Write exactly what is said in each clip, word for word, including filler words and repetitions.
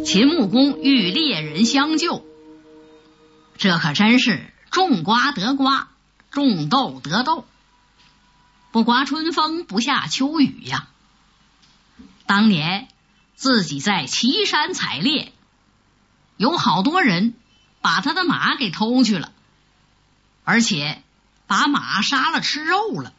秦穆公与猎人相救，这可真是种瓜得瓜，种豆得豆，不刮春风不下秋雨呀。当年自己在岐山采猎，有好多人把他的马给偷去了，而且把马杀了吃肉了。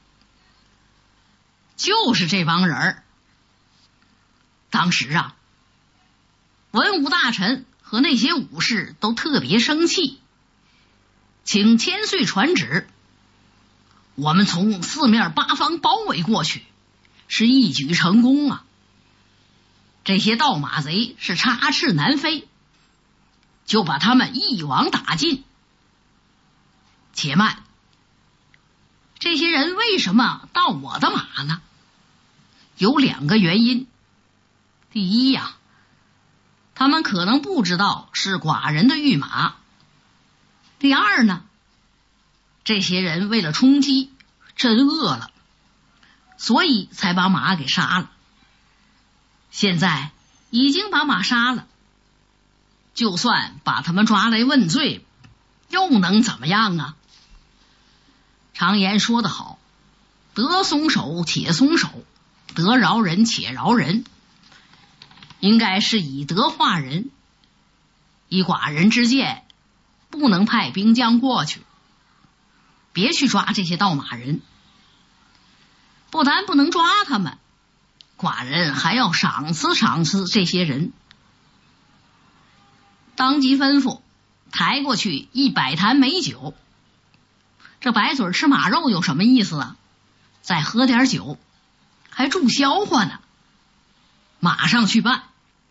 就是这帮人儿。当时啊，文武大臣和那些武士都特别生气，请千岁传旨，我们从四面八方包围过去，是一举成功啊！这些盗马贼是插翅难飞，就把他们一网打尽。且慢，这些人为什么盗我的马呢？有两个原因。第一呀，他们可能不知道是寡人的御马。第二呢，这些人为了充饥，真饿了，所以才把马给杀了。现在已经把马杀了，就算把他们抓来问罪，又能怎么样啊？常言说得好，得松手且松手，得饶人且饶人，应该是以德化人。以寡人之见，不能派兵将过去，别去抓这些盗马人。不但不能抓他们，寡人还要赏赐赏赐这些人。当即吩咐抬过去一百坛美酒。这白嘴吃马肉有什么意思啊？再喝点酒还助消化呢。马上去办。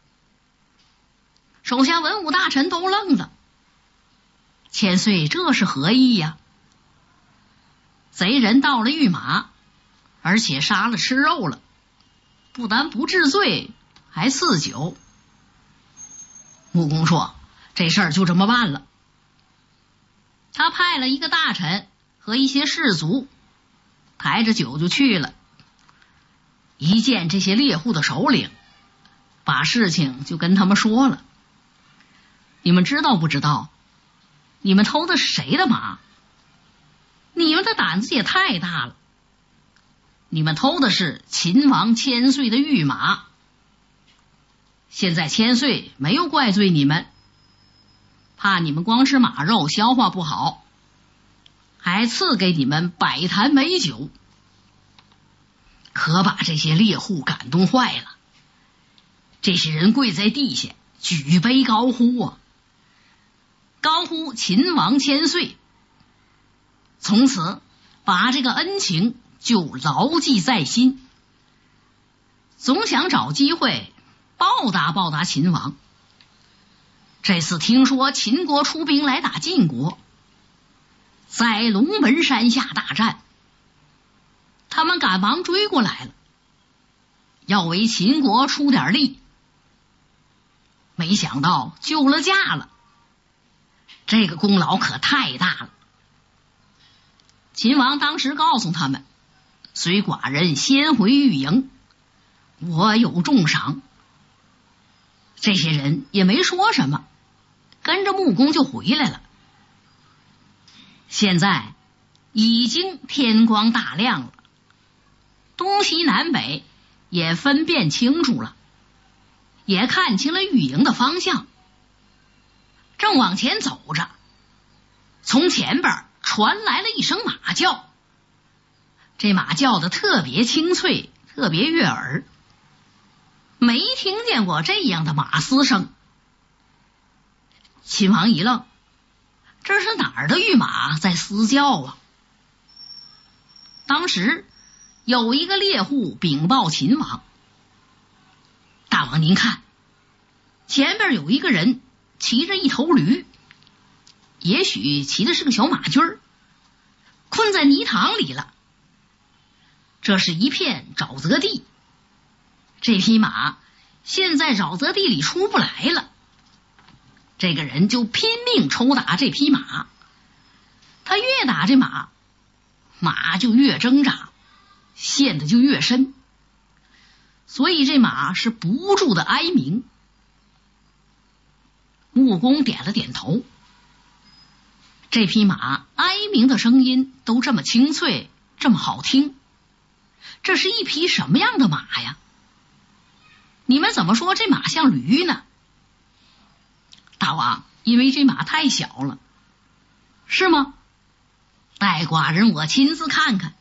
手下文武大臣都愣了，千岁这是何意呀？贼人盗了御马，而且杀了吃肉了，不但不治罪，还赐酒。穆公说，这事儿就这么办了。他派了一个大臣和一些士卒，抬着酒就去了。一见这些猎户的首领，把事情就跟他们说了。你们知道不知道，你们偷的是谁的马？你们的胆子也太大了。你们偷的是秦王千岁的御马。现在千岁没有怪罪你们，怕你们光吃马肉消化不好，还赐给你们百坛美酒。可把这些猎户感动坏了。这些人跪在地下，举杯高呼啊，高呼秦王千岁，从此把这个恩情就牢记在心，总想找机会报答报答秦王。这次听说秦国出兵来打晋国，在龙门山下大战，他们赶忙追过来了，要为秦国出点力。没想到救了驾了，这个功劳可太大了。秦王当时告诉他们，随寡人先回御营，我有重赏。这些人也没说什么，跟着穆公就回来了。现在已经天光大亮了，东西南北也分辨清楚了，也看清了御营的方向。正往前走着，从前边传来了一声马叫。这马叫的特别清脆，特别悦耳，没听见过这样的马嘶声。秦王一愣，这是哪儿的御马在嘶叫啊？当时有一个猎户禀报秦王，大王您看，前边有一个人骑着一头驴，也许骑的是个小马驹儿，困在泥塘里了。这是一片沼泽地，这匹马现在沼泽地里出不来了。这个人就拼命抽打这匹马，他越打这马，马就越挣扎，陷得就越深，所以这马是不住的哀鸣。 木工点了点头。这匹马哀鸣的声音都这么清脆，这么好听，这是一匹什么样的马呀？你们怎么说这马像驴呢？大王，因为这马太小了。是吗？待寡人我亲自看看。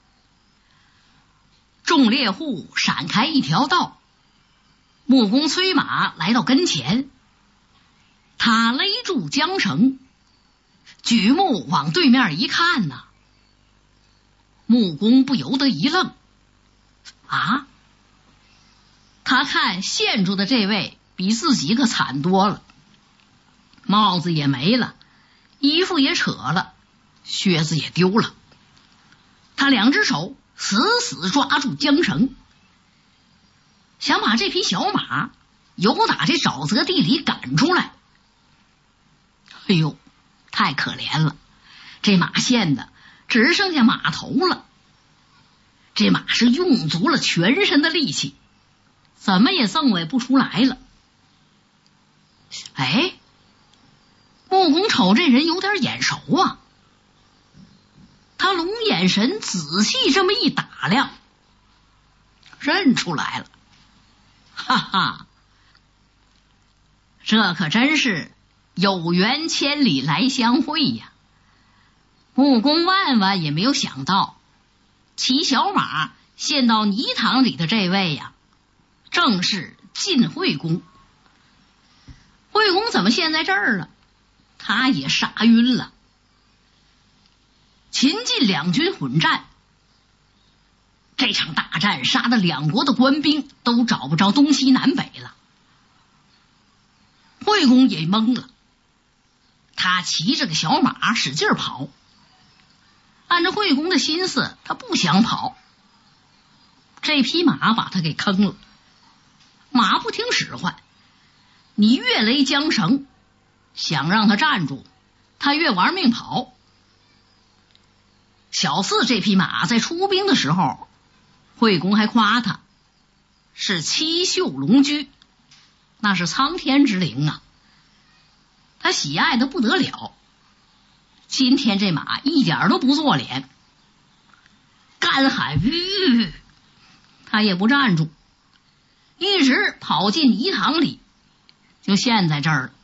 众猎户闪开一条道，木工催马来到跟前，他勒住缰绳，举目往对面一看呐、啊，木工不由得一愣。啊，他看陷住的这位比自己可惨多了，帽子也没了，衣服也扯了，靴子也丢了。他两只手死死抓住缰绳，想把这匹小马由打这沼泽地里赶出来。哎呦，太可怜了，这马陷的只剩下马头了。这马是用足了全身的力气，怎么也赠委不出来了。哎，木工瞅这人有点眼熟啊，他龙眼神仔细这么一打量，认出来了。哈哈，这可真是有缘千里来相会呀！木工万万也没有想到，骑小马陷到泥塘里的这位呀，正是晋惠公。惠公怎么陷在这儿了？他也杀晕了。秦晋两军混战，这场大战杀得两国的官兵都找不着东西南北了。惠公也懵了，他骑着个小马使劲跑。按照惠公的心思，他不想跑，这匹马把他给坑了。马不听使唤，你越勒缰绳，想让他站住，他越玩命跑。小四这匹马在出兵的时候，惠公还夸他是七宿龙驹，那是苍天之灵啊，他喜爱的不得了。今天这马一点都不做脸，干喊吁，他也不站住，一直跑进泥塘里，就陷在这儿了。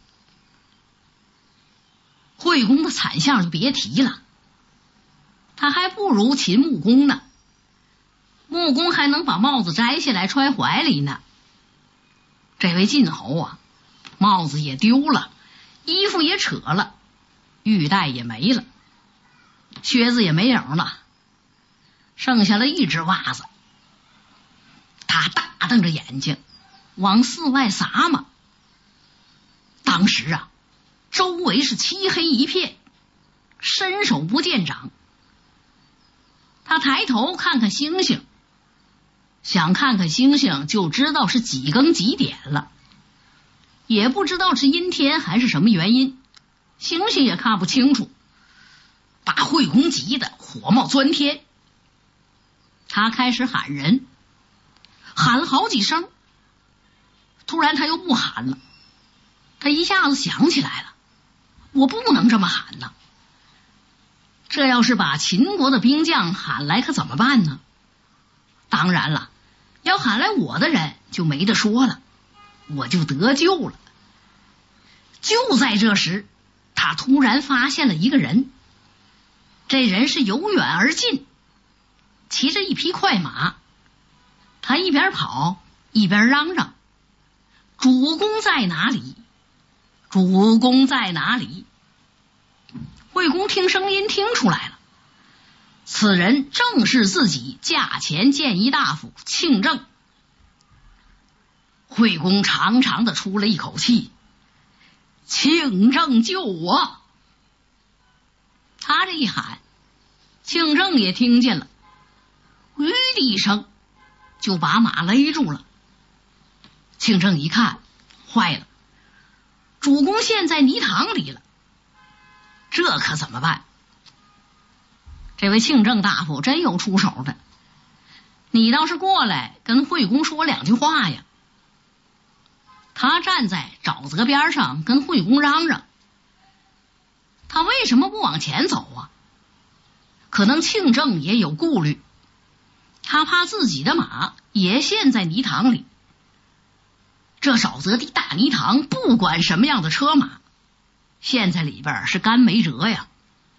惠公的惨相就别提了，他还不如秦穆公呢。穆公还能把帽子摘下来揣怀里呢，这位晋侯啊，帽子也丢了，衣服也扯了，玉带也没了，靴子也没影了，剩下了一只袜子。他大瞪着眼睛往四外撒嘛。当时啊，周围是漆黑一片，伸手不见掌。他抬头看看星星，想看看星星就知道是几更几点了，也不知道是阴天还是什么原因，星星也看不清楚，把惠公急得火冒钻天。他开始喊人，喊了好几声，突然他又不喊了。他一下子想起来了，我不能这么喊呢，这要是把秦国的兵将喊来可怎么办呢？当然了，要喊来我的人就没得说了，我就得救了。就在这时，他突然发现了一个人，这人是由远而近，骑着一匹快马，他一边跑一边嚷嚷：主公在哪里？主公在哪里？惠公听声音听出来了，此人正是自己驾前谏议大夫庆正。惠公长长的出了一口气，庆正救我！他这一喊，庆正也听见了，吁的一声就把马勒住了。庆正一看，坏了，主公陷在泥塘里了，这可怎么办？这位庆正大夫真有出手的，你倒是过来跟惠公说两句话呀。 他站在沼泽边上跟惠公嚷嚷，他为什么不往前走啊？可能庆正也有顾虑，他怕自己的马也陷在泥塘里。这沼泽地大泥塘，不管什么样的车马陷在里边是干没辙呀。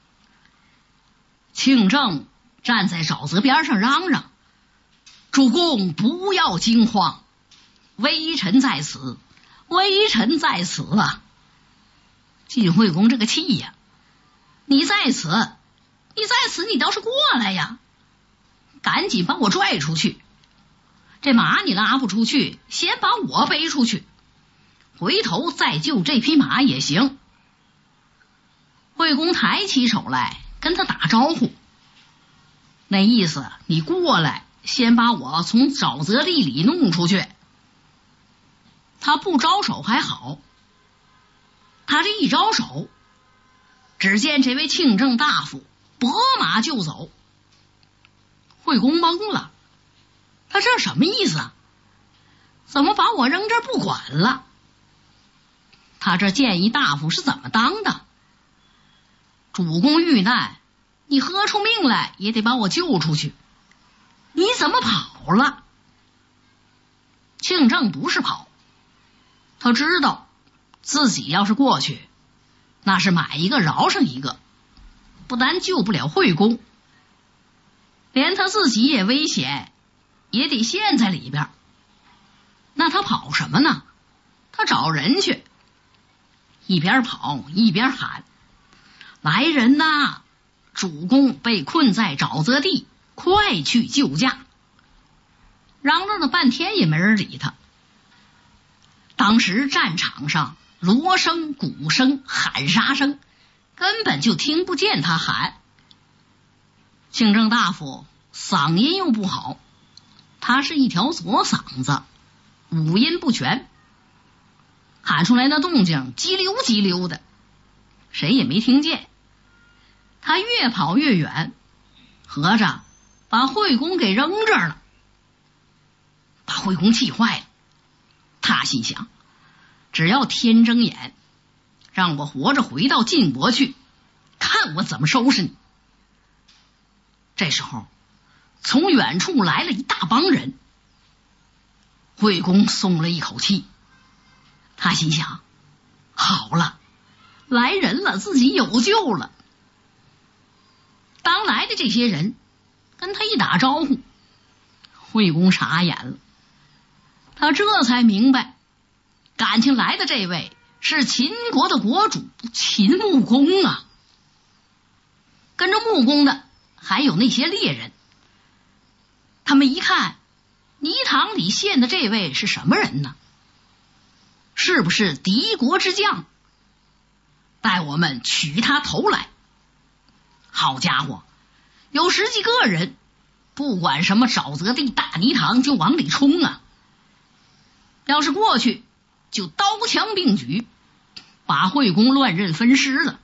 庆正站在沼泽边上嚷嚷，主公不要惊慌，微臣在此，微臣在此啊！晋惠公这个气呀，你在此，你在此，你倒是过来呀！赶紧把我拽出去，这马你拉不出去，先把我背出去，回头再救这匹马也行。惠公抬起手来跟他打招呼，那意思你过来，先把我从沼泽地里弄出去。他不招手还好，他这一招手，只见这位庆正大夫拨马就走。惠公懵了，他这什么意思啊？怎么把我扔这儿不管了？他这谏议大夫是怎么当的？主公遇难，你喝出命来也得把我救出去，你怎么跑了？庆正不是跑，他知道自己要是过去，那是买一个饶上一个，不但救不了惠公，连他自己也危险，也得陷在里边。那他跑什么呢？他找人去，一边跑一边喊，来人呐，主公被困在沼泽地，快去救驾！嚷嚷了半天也没人理他。当时战场上锣声、鼓声、喊杀声，根本就听不见他喊。庆正大夫嗓音又不好，他是一条左嗓子，五音不全，喊出来的动静叽溜叽溜的，谁也没听见。他越跑越远，合着把惠公给扔这儿了，把惠公气坏了。他心想，只要天睁眼，让我活着回到晋国去，看我怎么收拾你。这时候从远处来了一大帮人，惠公松了一口气，他心想，好了，来人了，自己有救了。当来的这些人跟他一打招呼，惠公傻眼了，他这才明白，感情来的这位是秦国的国主秦穆公啊。跟着穆公的还有那些猎人，他们一看泥塘里陷的这位是什么人呢？是不是敌国之将？带我们取他头来。好家伙，有十几个人，不管什么沼泽地大泥塘就往里冲啊！要是过去就刀枪并举，把惠公乱刃分尸了。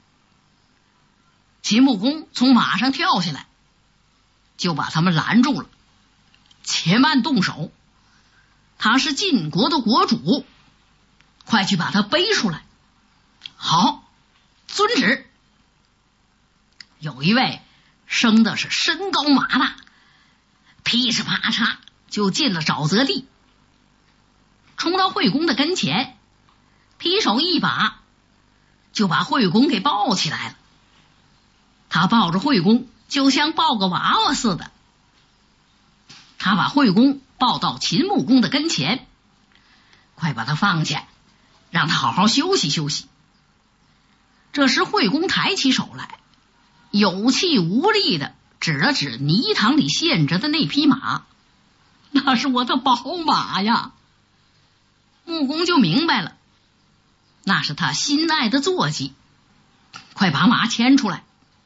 秦穆公从马上跳下来，就把他们拦住了，且慢动手，他是晋国的国主，快去把他背出来。好，遵旨。有一位生的是身高马大，噼里啪嚓就进了沼泽地，冲到惠公的跟前，劈手一把就把惠公给抱起来了。他抱着惠公就像抱个娃娃似的，他把惠公抱到秦穆公的跟前，快把他放下，让他好好休息休息。这时惠公抬起手来，有气无力的指了指泥塘里陷着的那匹马，那是我的宝马呀。穆公就明白了，那是他心爱的坐骑，快把马牵出来。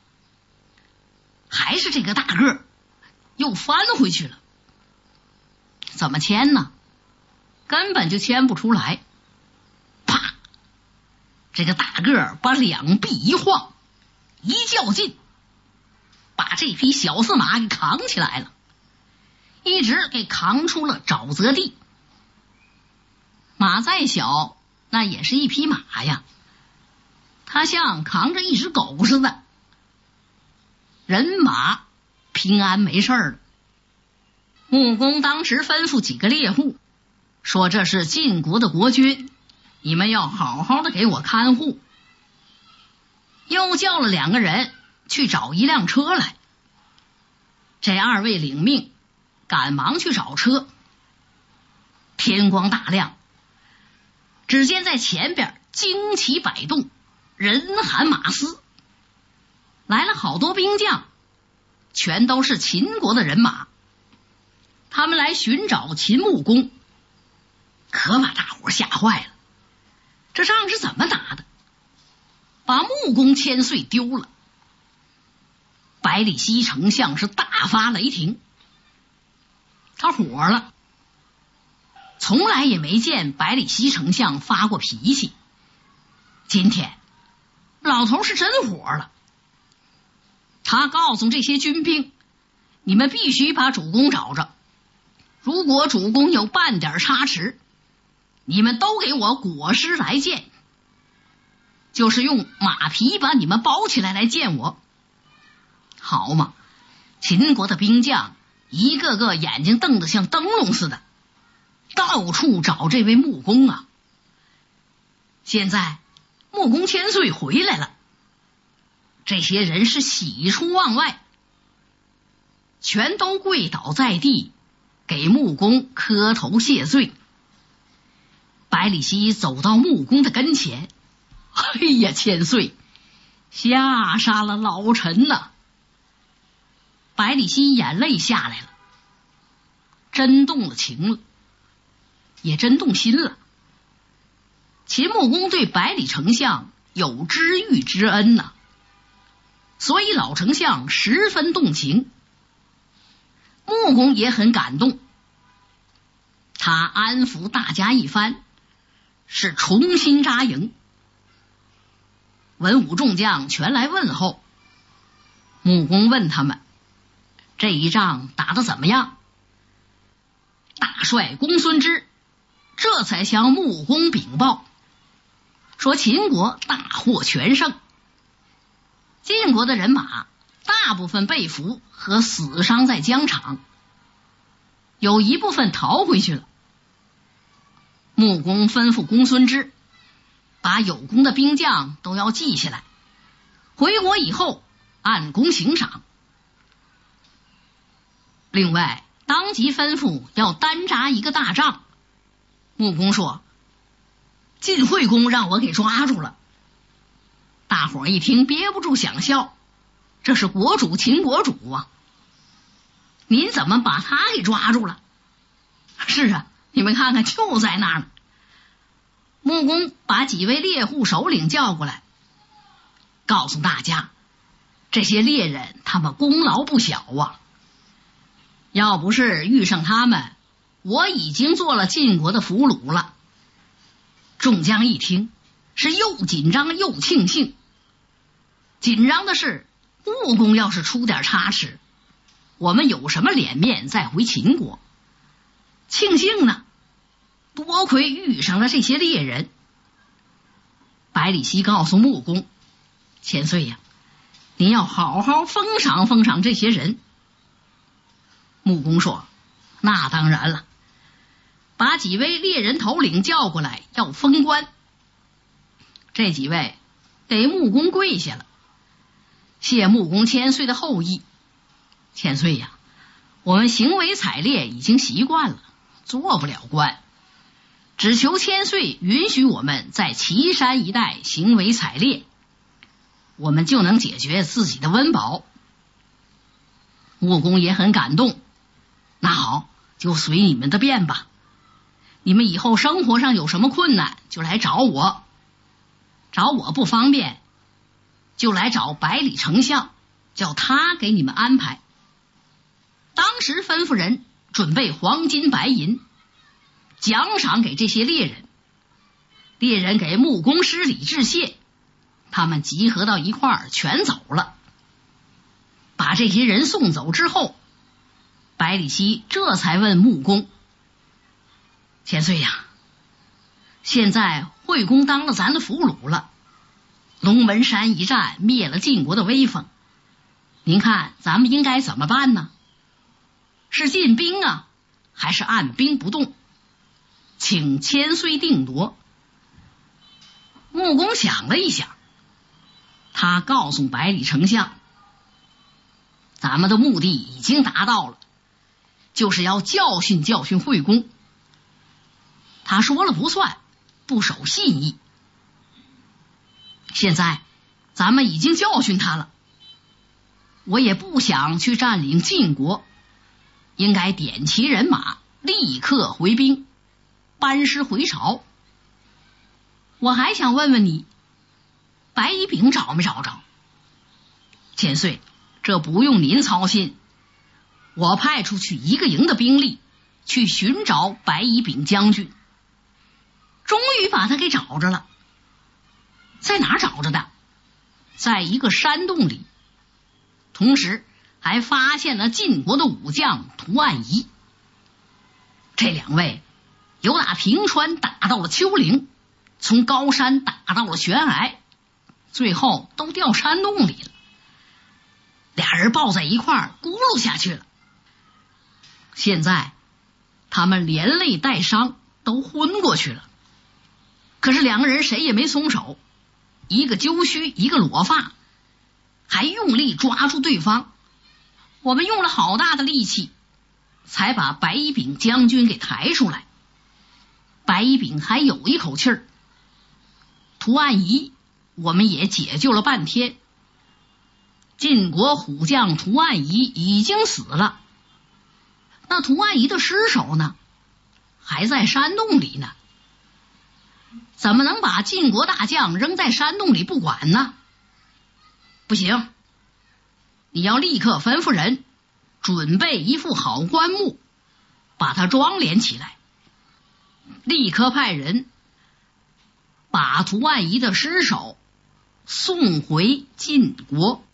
还是这个大个儿又翻回去了，怎么牵呢？根本就牵不出来。啪！这个大个儿把两臂一晃，一较劲，把这匹小驷马给扛起来了，一直给扛出了沼泽地。 马再小，那也是一匹马呀，它像扛着一只狗似的。人马平安没事了。穆公当时吩咐几个猎户说，这是晋国的国君，你们要好好的给我看护。又叫了两个人去找一辆车来。这二位领命，赶忙去找车。天光大亮，只见在前边旌旗摆动，人喊马嘶，来了好多兵将，全都是秦国的人马。他们来寻找秦穆公，可把大伙吓坏了。这仗是怎么打的？把穆公千岁丢了。百里奚丞相是大发雷霆，他火了。从来也没见百里奚丞相发过脾气，今天老头是真火了。他告诉这些军兵，你们必须把主公找着，如果主公有半点差池，你们都给我裹尸来见，就是用马皮把你们包起来来见我。好嘛，秦国的兵将一个个眼睛瞪得像灯笼似的，到处找这位穆公啊。现在穆公千岁回来了，这些人是喜出望外，全都跪倒在地，给穆公磕头谢罪。百里奚走到穆公的跟前，哎呀，千岁，吓杀了老臣呐！百里奚眼泪下来了，真动了情了，也真动心了。秦穆公对百里丞相有知遇之恩呐、啊，所以老丞相十分动情。穆公也很感动，他安抚大家一番，是重新扎营。文武众将全来问候。穆公问他们，这一仗打得怎么样？大帅公孙支这才向穆公禀报，说秦国大获全胜，晋国的人马大部分被俘和死伤在疆场，有一部分逃回去了。穆公吩咐公孙支把有功的兵将都要记下来，回国以后按功行赏。另外当即吩咐要单扎一个大帐。穆公说，晋惠公让我给抓住了。大伙一听憋不住想笑，这是国主秦国主啊，您怎么把他给抓住了？是啊，你们看看就在那儿呢。穆公把几位猎户首领叫过来，告诉大家，这些猎人他们功劳不小啊，要不是遇上他们，我已经做了晋国的俘虏了。众将一听，是又紧张又庆幸。紧张的是，穆公要是出点差池，我们有什么脸面再回秦国？庆幸呢，多亏遇上了这些猎人。百里奚告诉穆公，千岁呀，您要好好封赏封赏这些人。穆公说，那当然了，把几位猎人头领叫过来要封官。这几位给穆公跪下了，谢穆公千岁的厚意。千岁呀，我们行为采猎已经习惯了，做不了官，只求千岁允许我们在岐山一带行为采猎，我们就能解决自己的温饱。穆公也很感动，那好，就随你们的便吧，你们以后生活上有什么困难就来找我，找我不方便就来找百里丞相，叫他给你们安排。当时吩咐人准备黄金白银，奖赏给这些猎人。猎人给穆公施礼致谢，他们集合到一块儿全走了。把这些人送走之后，百里奚这才问穆公，千岁呀， 现在惠公当了咱的俘虏了，龙门山一战灭了晋国的威风，您看咱们应该怎么办呢？是进兵啊，还是按兵不动？请千岁定夺。穆公想了一想，他告诉百里丞相，咱们的目的已经达到了，就是要教训教训惠公。他说了不算，不守信义。现在咱们已经教训他了，我也不想去占领晋国，应该点齐人马，立刻回兵，班师回朝。我还想问问你，白乙丙找没找着？千岁，这不用您操心，我派出去一个营的兵力去寻找白乙丙将军，终于把他给找着了。在哪儿找着的？在一个山洞里，同时还发现了晋国的武将屠岸仪。这两位由打平川打到了丘陵，从高山打到了悬崖，最后都掉山洞里了。俩人抱在一块儿咕噜下去了。现在他们连累带伤都昏过去了，可是两个人谁也没松手，一个揪须，一个裸发，还用力抓住对方。我们用了好大的力气才把白乙丙将军给抬出来。白乙丙还有一口气儿，屠岸仪我们也解救了半天。晋国虎将屠岸仪已经死了，那屠岸仪的尸首呢？还在山洞里呢。怎么能把晋国大将扔在山洞里不管呢？不行，你要立刻吩咐人准备一副好棺木，把它装殓起来，立刻派人把屠岸仪的尸首送回晋国。